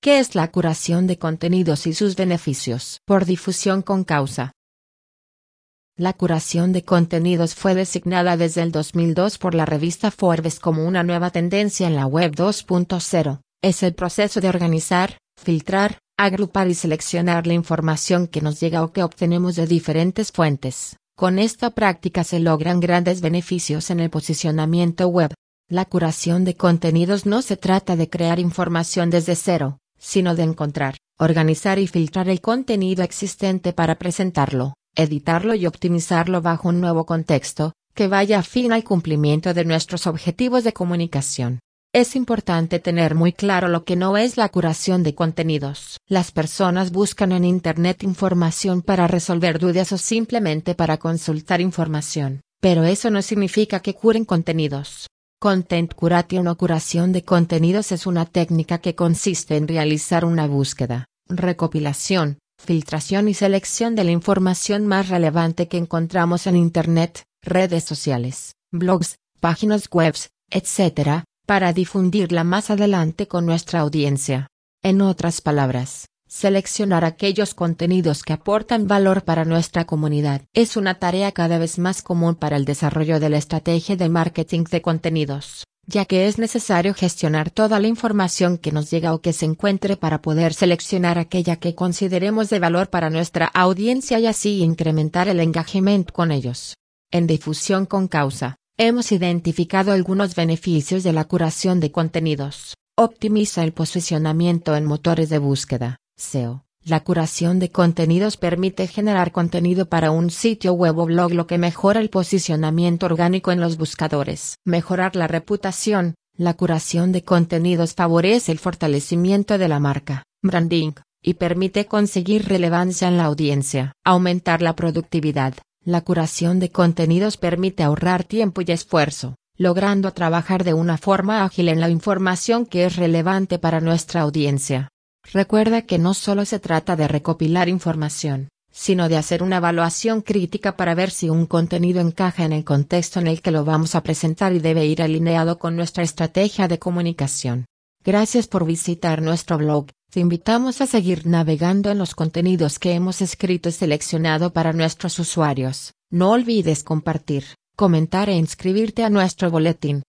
¿Qué es la curación de contenidos y sus beneficios? Por difusión con causa. La curación de contenidos fue designada desde el 2002 por la revista Forbes como una nueva tendencia en la Web 2.0. Es el proceso de organizar, filtrar, agrupar y seleccionar la información que nos llega o que obtenemos de diferentes fuentes. Con esta práctica se logran grandes beneficios en el posicionamiento web. La curación de contenidos no se trata de crear información desde cero, sino de encontrar, organizar y filtrar el contenido existente para presentarlo, editarlo y optimizarlo bajo un nuevo contexto, que vaya afín al cumplimiento de nuestros objetivos de comunicación. Es importante tener muy claro lo que no es la curación de contenidos. Las personas buscan en Internet información para resolver dudas o simplemente para consultar información, pero eso no significa que curen contenidos. Content curation o curación de contenidos es una técnica que consiste en realizar una búsqueda, recopilación, filtración y selección de la información más relevante que encontramos en Internet, redes sociales, blogs, páginas web, etc., para difundirla más adelante con nuestra audiencia. En otras palabras, seleccionar aquellos contenidos que aportan valor para nuestra comunidad es una tarea cada vez más común para el desarrollo de la estrategia de marketing de contenidos, ya que es necesario gestionar toda la información que nos llega o que se encuentre para poder seleccionar aquella que consideremos de valor para nuestra audiencia y así incrementar el engagement con ellos. En difusión con causa, hemos identificado algunos beneficios de la curación de contenidos. Optimiza el posicionamiento en motores de búsqueda, SEO. La curación de contenidos permite generar contenido para un sitio web o blog, lo que mejora el posicionamiento orgánico en los buscadores. Mejorar la reputación. La curación de contenidos favorece el fortalecimiento de la marca, branding, y permite conseguir relevancia en la audiencia. Aumentar la productividad. La curación de contenidos permite ahorrar tiempo y esfuerzo, logrando trabajar de una forma ágil en la información que es relevante para nuestra audiencia. Recuerda que no solo se trata de recopilar información, sino de hacer una evaluación crítica para ver si un contenido encaja en el contexto en el que lo vamos a presentar y debe ir alineado con nuestra estrategia de comunicación. Gracias por visitar nuestro blog. Te invitamos a seguir navegando en los contenidos que hemos escrito y seleccionado para nuestros usuarios. No olvides compartir, comentar e inscribirte a nuestro boletín.